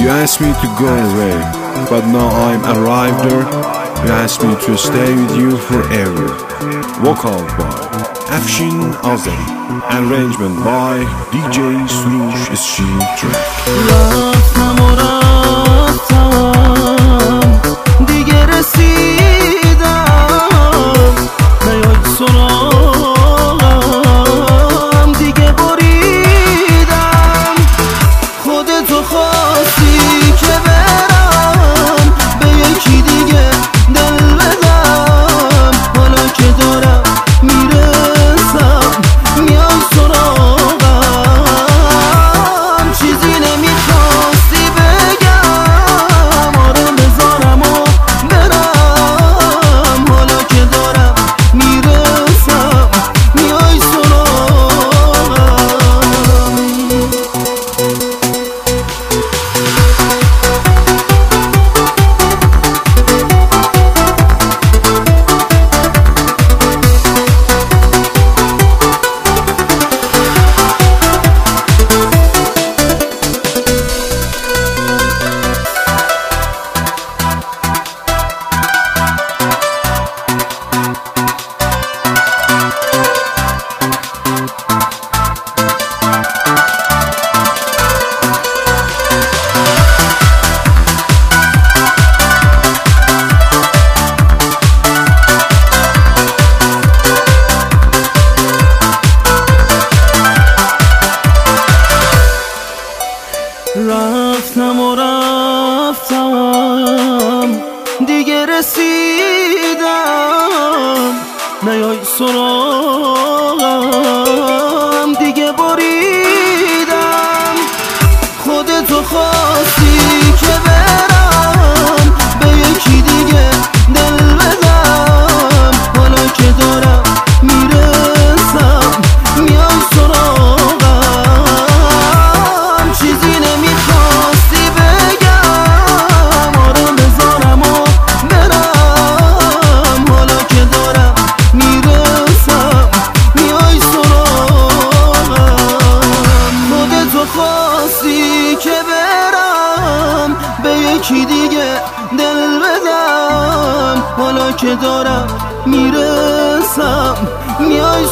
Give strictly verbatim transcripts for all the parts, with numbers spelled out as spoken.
You asked me to go away, but now I'm arrived there. You asked me to stay with you forever. Vocal by Afshin Azeri. Arrangement by دی جی سروش اسچین ترک. رفتم و رفتم دیگه رسیدم، نیای سراغم دیگه بریدم. خودتو خواستی که برم به یکی دیگه دل بدم، حالا که دارم میرسم میای سراغم. چیزی نمیخواستی بگم، آره بذارم و برم، حالا که دارم میرسم میای سراغم. رفتم و رفتم دیگه رسیدم، نیای سراغم دیگه بریدم. خودتو خواستی که برم به یکی دیگه دل بدم، حالا که دارم میرسم میای سراغم. چیزی نمیخواستی بگم، آره بذارم و برم، حالا که دارم میرسم میای سراغم. خودتو خواستی که برم به یکی دیگه دل بدم، حالا که دارم میرسم میای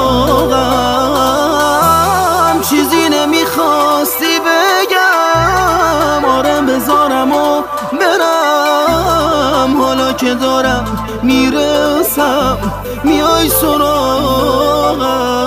سراغم. چیزی نمیخواستی بگم، آره بذارم و برم، حالا که دارم میرسم میای سراغم.